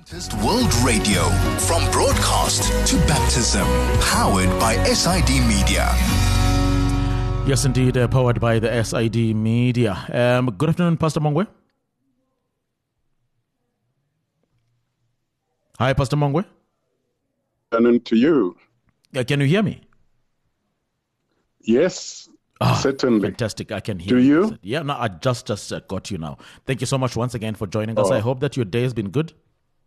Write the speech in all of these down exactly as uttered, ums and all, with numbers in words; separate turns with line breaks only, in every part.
Adventist World Radio, from broadcast to baptism, powered by S I D Media.
Yes, indeed, uh, powered by the S I D Media. Um, good afternoon, Pastor Mongwe. Hi, Pastor Mongwe.
Good afternoon to you.
Uh, can you hear me?
Yes,
Ah,
certainly.
Fantastic, I can hear
Do you?
Yeah, no, I just, just uh, got you now. Thank you so much once again for joining us.
Oh.
I hope that your day has been good.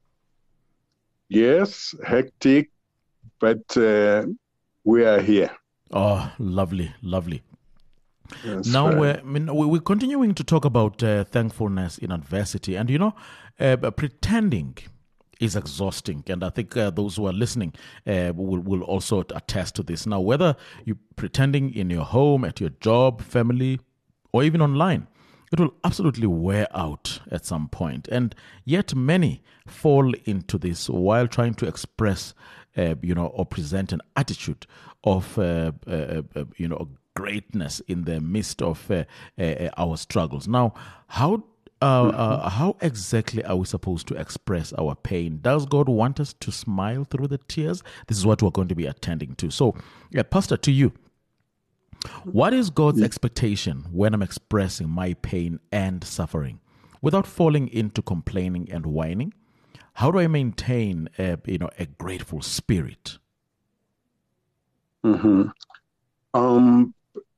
Yes, hectic, but uh, we are here.
Oh, lovely, lovely.
That's
Now,
right.
we're, I mean, we- we're continuing to talk about uh, thankfulness in adversity. And, you know, uh, pretending is exhausting. And I think uh, those who are listening uh, will, will also attest to this. Now, whether you're pretending in your home, at your job, family, or even online, it will absolutely wear out at some point. And yet many fall into this while trying to express, uh, you know, or present an attitude of, uh, uh, uh, you know, greatness in the midst of uh, uh, our struggles. Now, how uh, uh, how exactly are we supposed to express our pain? Does God want us to smile through the tears? This is what we're going to be attending to. So, yeah, Pastor, to you, what is God's expectation when I'm expressing my pain and suffering without falling into complaining and whining? How do I maintain a, you know, a grateful spirit?
Mhm. Um,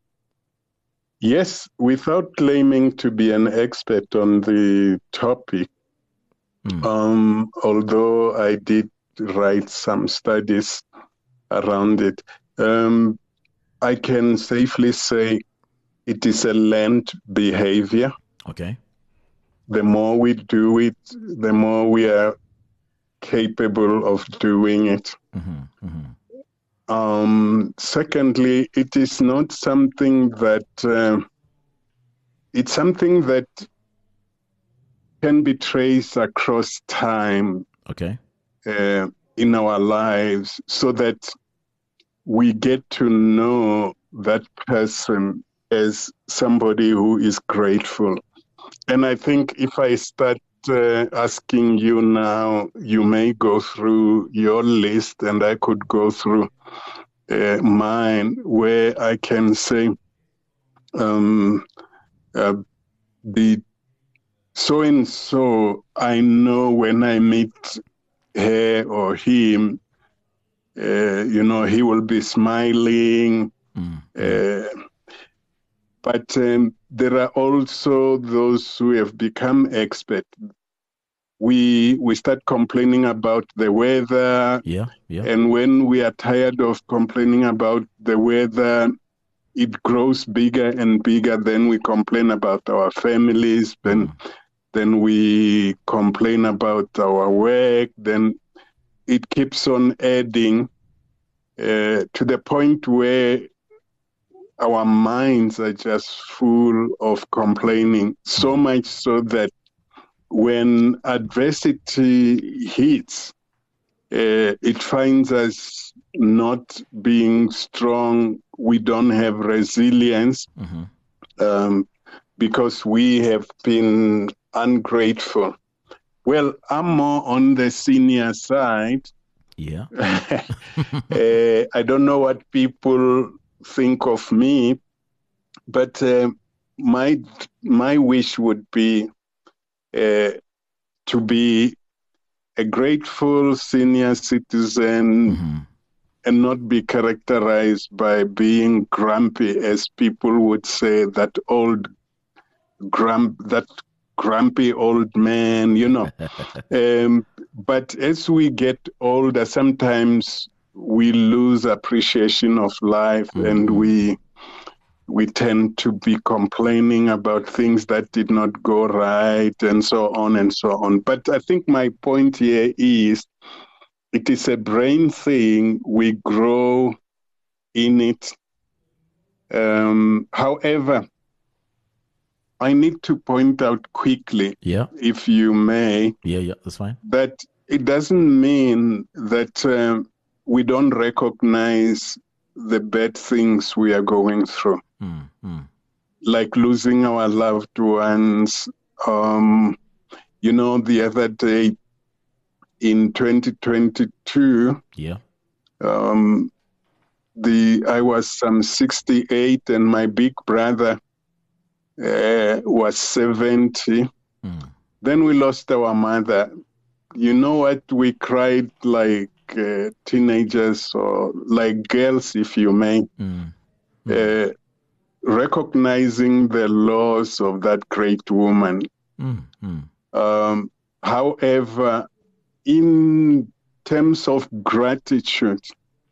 yes, without claiming to be an expert on the topic,
Mm.
um, although I did write some studies around it, um, I can safely say it is a learned behavior.
Okay.
The more we do it, the more we are capable of doing it.
hmm hmm
Um, secondly, it is not something that uh, it's something that can be traced across time
Okay.
uh, in our lives, so that we get to know that person as somebody who is grateful. And I think if I start uh, asking you now, you may go through your list and I could go through uh, mine, where I can say, um, uh, the so and so, I know when I meet her or him, uh, you know, he will be smiling.
Mm.
Uh, but um, there are also those who have become expert. We we start complaining about the weather,
Yeah. Yeah.
and when we are tired of complaining about the weather, it grows bigger and bigger. Then we complain about our families. Then
Mm.
then we complain about our work. Then it keeps on adding uh, to the point where our minds are just full of complaining, so much so that when adversity hits, uh, it finds us not being strong. We don't have resilience
hmm
um, because we have been ungrateful. Well, I'm more on the senior side.
Yeah.
uh, I don't know what people think of me, but uh, my my wish would be uh, to be a grateful senior citizen
hmm
and not be characterized by being grumpy, as people would say, that old grump, that grumpy old man, you know. um, but as we get older, sometimes we lose appreciation of life,
Mhm.
and we we tend to be complaining about things that did not go right, and so on and so on. But I think my point here is, it is a brain thing. We grow in it. Um, however, I need to point out quickly,
Yeah.
if you may,
Yeah. Yeah. That's fine.
that it doesn't mean that um, we don't recognize the bad things we are going through,
Mm. Mm.
like losing our loved ones. Um, you know, the other day in twenty twenty-two,
Yeah.
um, the I was some sixty-eight, and my big brother uh, was seventy.
Mm.
Then we lost our mother. You know what? We cried like uh, teenagers, or like girls, if you may,
Mm.
uh, recognizing the loss of that great woman.
Mm. Mm.
Um, however, in terms of gratitude,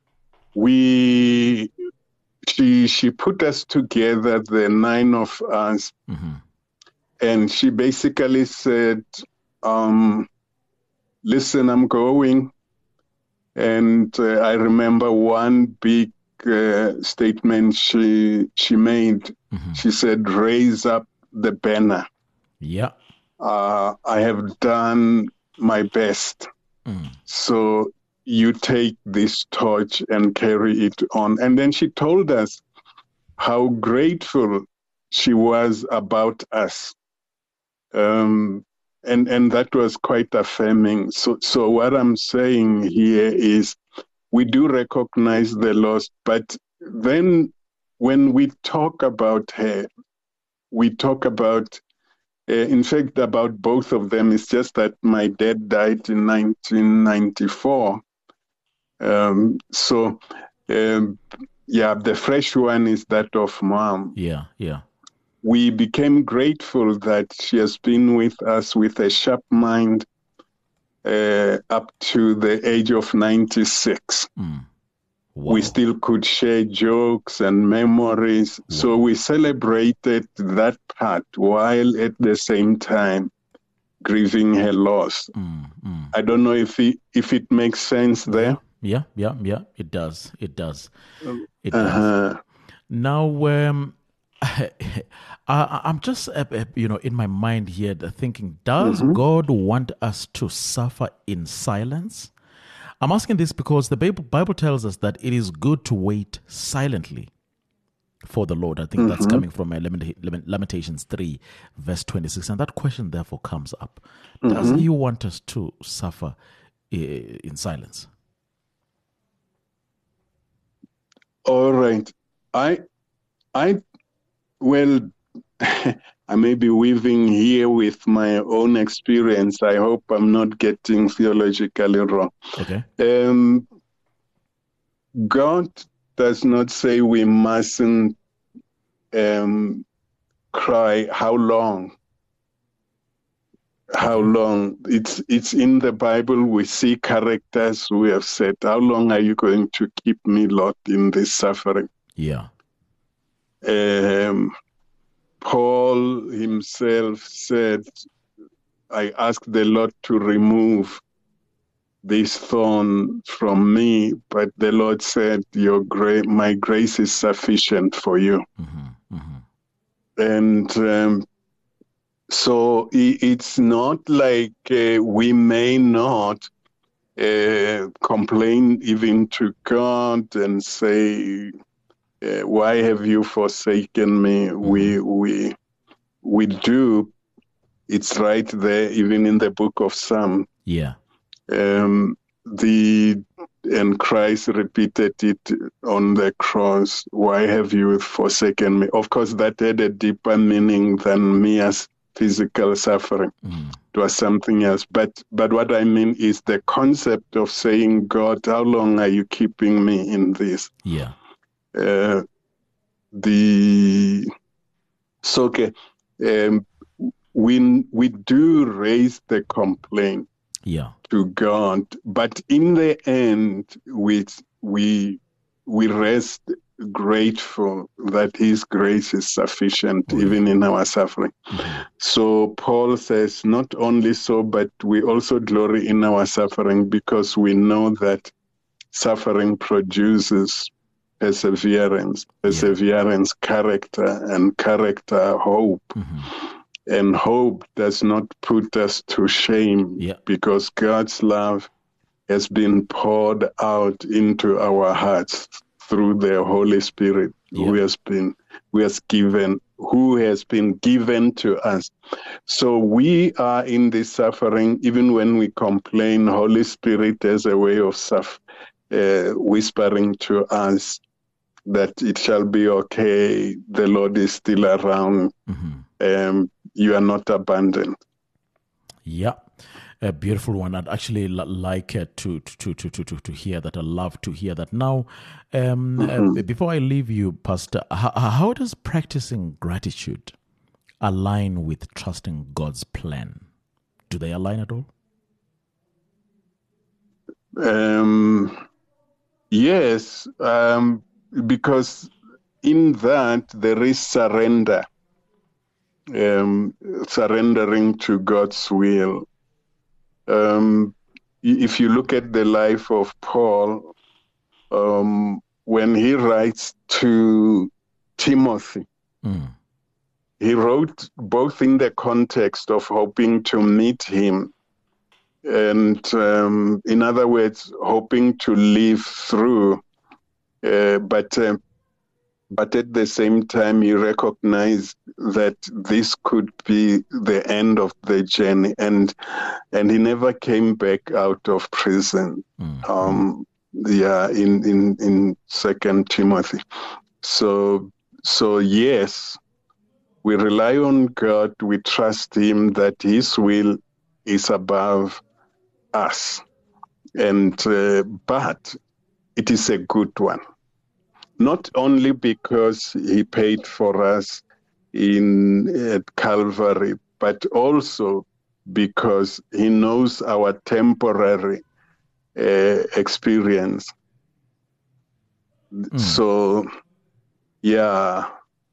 we she she put us together, the nine of us,
Mm-hmm.
and she basically said, um, "Listen, I'm going." And uh, I remember one big uh, statement she she made.
Mm-hmm.
She said, "Raise up the banner.
Yeah.
Uh, I have done my best.
Mm.
So you take this torch and carry it on." And then she told us how grateful she was about us. Um, and, and that was quite affirming. So, so what I'm saying here is we do recognize the loss, but then when we talk about her, we talk about Uh, in fact, about both of them. It's just that my dad died in nineteen ninety-four. Um, so, um, yeah, the fresh one is that of Mom.
Yeah, yeah.
We became grateful that she has been with us with a sharp mind uh, up to the age of ninety-six.
Mm. Wow.
We still could share jokes and memories.
Wow.
So we celebrated that part while at the same time grieving her loss.
Mm, mm.
I don't know if it, if it makes sense there.
Yeah, yeah, yeah. It does. It does. It
Uh-huh.
does. Now, um, I, I'm just, uh, uh, you know, in my mind here, thinking, does
Mm-hmm.
God want us to suffer in silence? I'm asking this because the Bible, Bible tells us that it is good to wait silently for the Lord. I think
Mm-hmm.
that's coming from uh, Lamentations three, verse twenty-six. And that question therefore comes up. Does
Mm-hmm.
He want us to suffer uh, in silence?
All right. I, I, well, I may be weaving here with my own experience. I hope I'm not getting theologically wrong.
Okay.
Um, God does not say we mustn't um, cry. How long? How long? It's it's in the Bible. We see characters who have said, "How long are you going to keep me, Lord, in this suffering?"
Yeah.
Um, Paul himself said, "I asked the Lord to remove this thorn from me, but the Lord said, Your gra- my grace is sufficient for you."
Mm-hmm, mm-hmm.
And um, so it, it's not like uh, we may not uh, complain even to God and say, uh, "Why have you forsaken me?" Mm-hmm. We we we do. It's right there, even in the book of Psalm.
Yeah.
Um, the and Christ repeated it on the cross. "Why have you forsaken me?" Of course, that had a deeper meaning than mere physical suffering.
Mm.
It was something else. But but what I mean is the concept of saying, "God, how long are you keeping me in this?"
Yeah.
Uh, the so okay. Um, we we do raise the complaint.
Yeah.
To God, but in the end, we we we rest grateful that His grace is sufficient oh, even yeah. in our suffering. Mm-hmm. So Paul says, not only so, but we also glory in our suffering because we know that suffering produces perseverance, perseverance, yeah. character, and character, hope. Mm-hmm. And hope does not put us to shame
yeah.
because God's love has been poured out into our hearts through the Holy Spirit yeah. who has been, who has given who has been given to us. So we are in this suffering, even when we complain, Holy Spirit has a way of suff- uh, whispering to us that it shall be okay, the Lord is still around, mm-hmm. um, you are not abandoned.
Yeah. A beautiful one. I'd actually l- like uh, to, to, to, to, to, to hear that. I love to hear that. Now, um, mm-hmm. uh, before I leave you, Pastor, how, how does practicing gratitude align with trusting God's plan? Do they align at all?
Um, yes, um, because in that there is surrender, um, surrendering to God's will. Um, if you look at the life of Paul, um, when he writes to Timothy, mm. he wrote both in the context of hoping to meet him and, um, in other words, hoping to live through, uh, but uh, but at the same time, he recognized that this could be the end of the journey, and and he never came back out of prison. Mm-hmm. Um, yeah, in in in Second Timothy. So so yes, we rely on God. We trust Him that His will is above us, and uh, but it is a good one. Not only because He paid for us in at Calvary, but also because He knows our temporary uh, experience. Mm. So, yeah,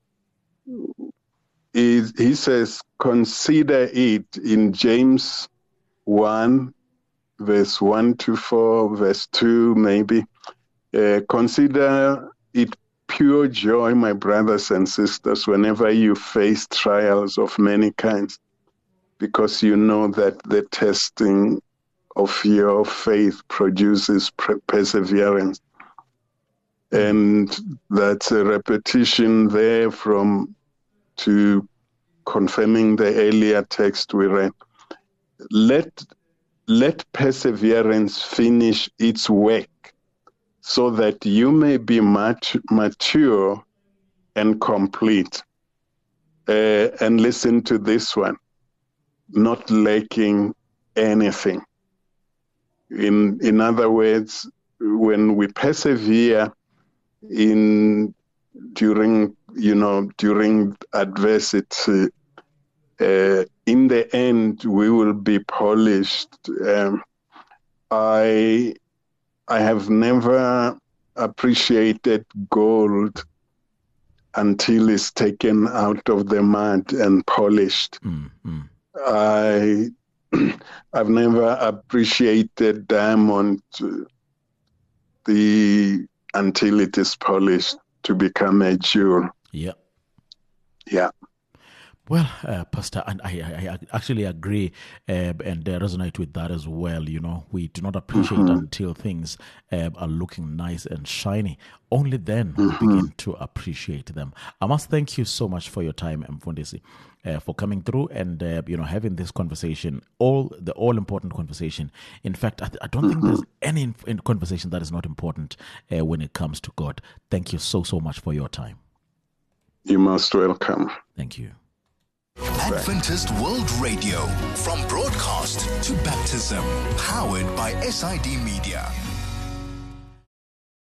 he, he says, consider it in James one, verse one to four, verse two, maybe. Uh, consider it pure joy, my brothers and sisters, whenever you face trials of many kinds, because you know that the testing of your faith produces perseverance. And that's a repetition there from to confirming the earlier text we read. Let, let perseverance finish its work, so that you may be mat- mature and complete. Uh, and listen to this one, not lacking anything. In in other words, when we persevere in during you know during adversity, uh, in the end we will be polished. Um, I. I have never appreciated gold until it's taken out of the mud and polished. Mm-hmm. I, I've never appreciated diamond the until it is polished to become a jewel.
Yeah.
Yeah.
Well, uh, Pastor, and I, I, I actually agree uh, and uh, resonate with that as well. You know, we do not appreciate mm-hmm. until things uh, are looking nice and shiny. Only then mm-hmm. we begin to appreciate them. I must thank you so much for your time, Mfundisi, uh, for coming through and uh, you know having this conversation, all the all important conversation. In fact, I, th- I don't mm-hmm. think there's any in- in conversation that is not important uh, when it comes to God. Thank you so so much for your time.
You're most welcome.
Thank you.
Adventist World Radio, from broadcast to baptism, powered by S I D Media.